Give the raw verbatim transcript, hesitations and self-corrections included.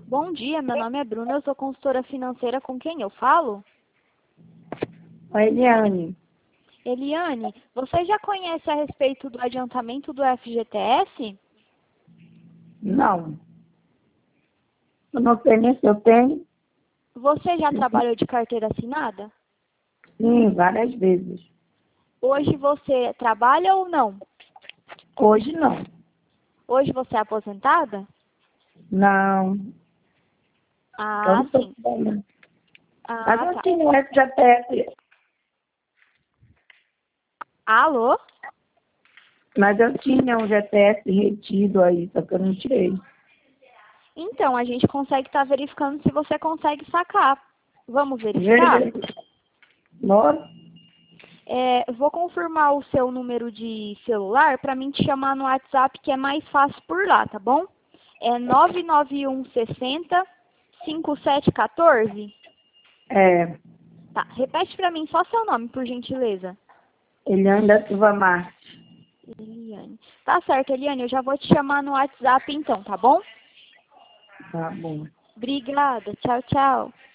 Bom dia, meu nome é Bruna, eu sou consultora financeira. Com quem eu falo? Oi, Eliane. Eliane, você já conhece a respeito do adiantamento do F G T S? Não. Eu não sei nem se eu tenho. Você já trabalhou de carteira assinada? Sim, várias vezes. Hoje você trabalha ou não? Hoje não. Hoje você é aposentada? Não. Eu Ah, não estou sim. trabalhando. Mas Ah, eu tá. tinha o F G T S. Alô? Mas eu tinha um G T S retido aí, só que eu não tirei. Então, a gente consegue estar verificando se você consegue sacar. Vamos verificar? Veja. Bora? É, vou confirmar o seu número de celular para mim te chamar no WhatsApp, que é mais fácil por lá, tá bom? É nove nove um seis zero, cinco sete um quatro? É. Tá, repete para mim só seu nome, por gentileza. Eliane da Silva Marques. Eliane. Tá certo, Eliane, eu já vou te chamar no WhatsApp então, tá bom? Tá bom. Obrigada, tchau, tchau.